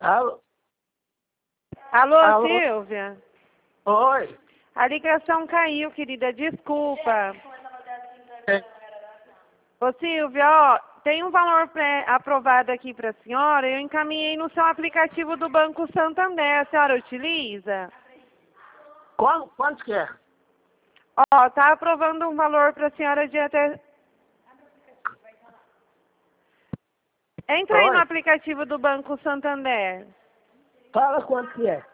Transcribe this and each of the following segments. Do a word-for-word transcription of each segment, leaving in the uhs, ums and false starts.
Alô? Alô, Alô? Silvia? Oi. A ligação caiu, querida, desculpa. É. Ô, Silvia, ó, tem um valor pré aprovado aqui para a senhora, eu encaminhei no seu aplicativo do Banco Santander, a senhora utiliza? Quanto, quanto que é? Ó, tá aprovando um valor para a senhora de até... Entra aí no Oi. aplicativo do Banco Santander. Fala quanto que é.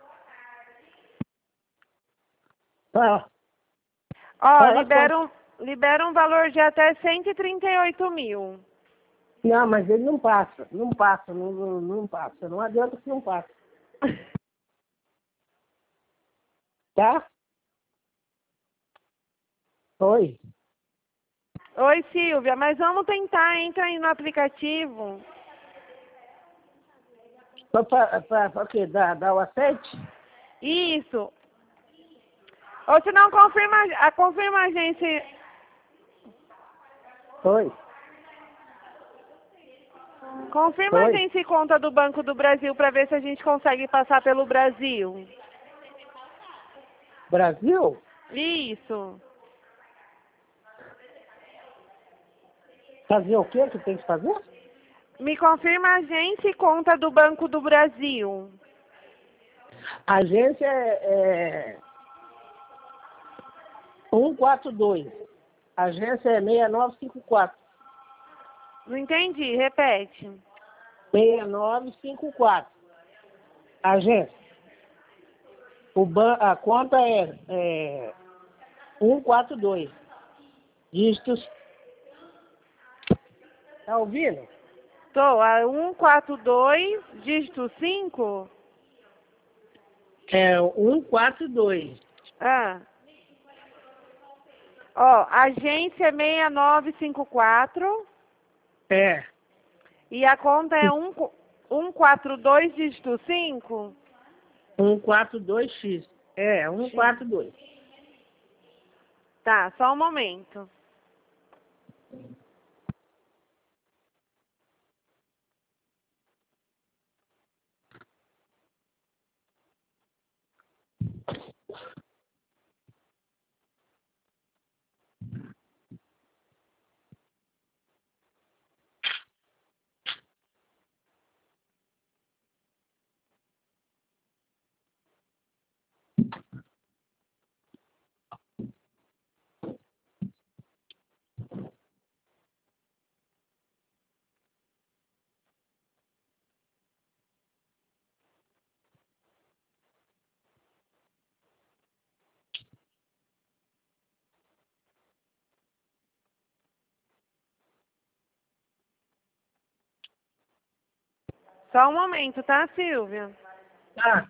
Fala. Ó, Fala libera quanto. um, libera um valor de até cento e trinta e oito mil. Não, mas ele não passa. Não passa, não, não, não passa. Não adianta que não passa. Tá? Oi. Oi, Silvia, mas vamos tentar, entra aí no aplicativo. Pra, pra, pra, pra quê? Dar, dar o aceite? Isso. Ou se não, confirma, a, confirma a agência. Oi. Confirma a Oi. agência e conta do Banco do Brasil para ver se a gente consegue passar pelo Brasil. Brasil? Isso. Fazer o quê que tem que fazer? Me confirma a agência e conta do Banco do Brasil. A agência é, é um quatro dois. A agência é seis nove cinco quatro. Não entendi, repete. seis nove cinco quatro. Agência. O ban a conta é, é um quatro dois. Dígitos. Tá ouvindo? Tô, a um quatro dois, dígito cinco? É um quatro dois. Ah. Ó, agência é seis nove cinco quatro É. e a conta é um, um quatro dois, dígito cinco? um quatro dois x. É, um quatro dois. Tá, só um momento. Só um momento, tá, Silvia? Tá.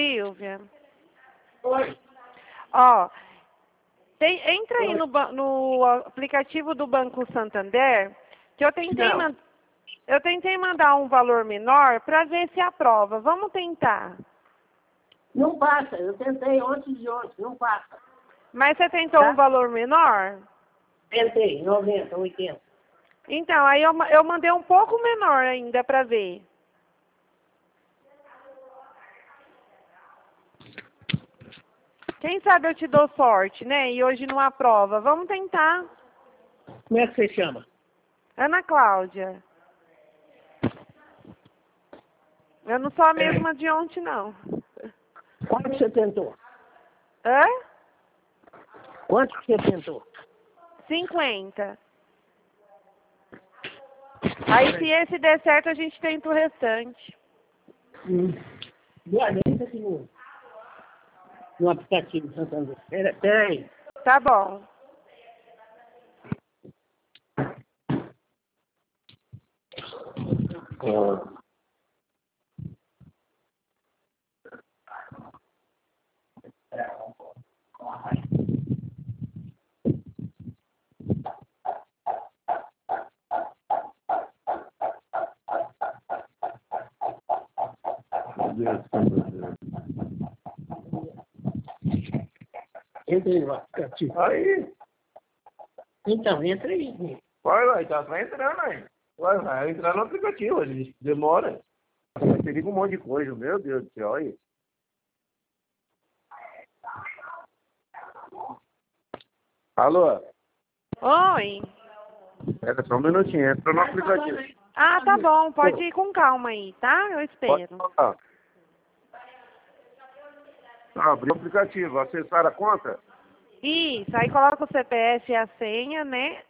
Silvia. Oi. Ó, tem, entra aí no, ba- no aplicativo do Banco Santander, que eu tentei, Não. man- eu tentei mandar um valor menor para ver se aprova. Vamos tentar. Não passa. Eu tentei ontem de ontem. Não passa. Mas você tentou Tá. um valor menor? Tentei. noventa, oitenta. Então, aí eu, ma- eu mandei um pouco menor ainda para ver. Quem sabe eu te dou sorte, né? E hoje não aprova. Vamos tentar. Como é que você chama? Ana Cláudia. Eu não sou a mesma de ontem, não. Quanto você tentou? Hã? Quanto que você tentou? cinquenta. Aí, se esse der certo, a gente tenta o restante. Hum. Olha, entra aqui no, no aplicativo do Santander. Pera, pera aí. Tá bom. Entra aí no aplicativo. Aí, Então, entra aí. vai, vai, tá, vai entrando aí. Vai, vai entrar no aplicativo, ele demora. Você liga um monte de coisa, meu Deus do céu, olha. Alô? Oi. Espera só um minutinho, entra no aplicativo. Ah, tá bom. Pode ir com calma aí, tá? Eu Pode espero. falar. Ah, abriu o aplicativo, acessar a conta? Isso. Aí coloca o C P F e a senha, né?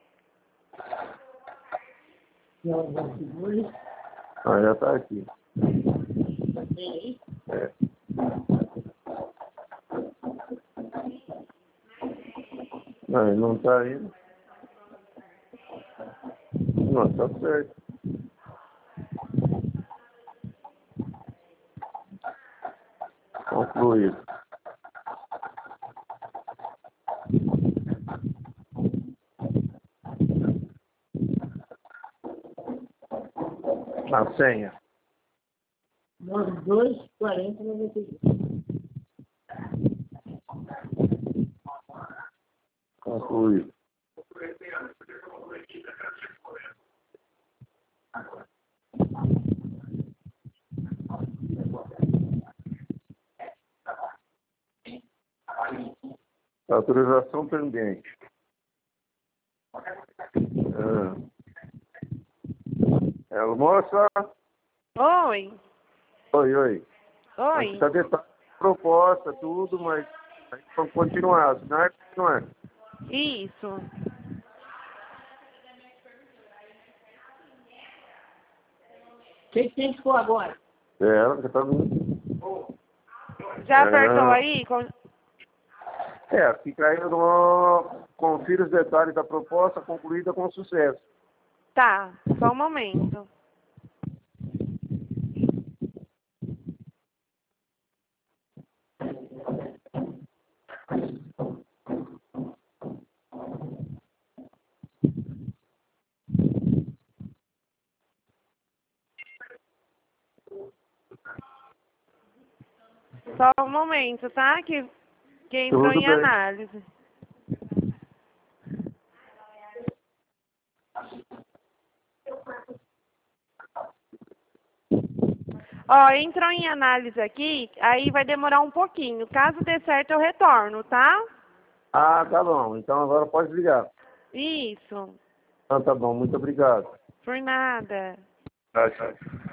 Ah, já tá aqui. Tem aí? É. Não, ele não tá aí. Não, tá certo. Concluído. A senha. nove dois, quarenta, noventa e dois. Concluído. Autorização pendente. Ah. É, moça? Oi. Oi, oi. Oi. Aqui tá detalhe, proposta, tudo, mas vamos continuar, não é? Não é? Isso. O que que tem que for agora? É, ela que tá vindo. Já É. apertou aí? Com- É, fica aí no... Confira os detalhes da proposta concluída com sucesso. Tá. Só um momento. Só um momento, tá? Que, que entrou Tudo em bem. análise. Ó, entrou em análise aqui, aí vai demorar um pouquinho. Caso dê certo, eu retorno, tá? Ah, tá bom. Então agora pode ligar. Isso. Ah, tá bom. Muito obrigado. Por nada. Tchau, tchau.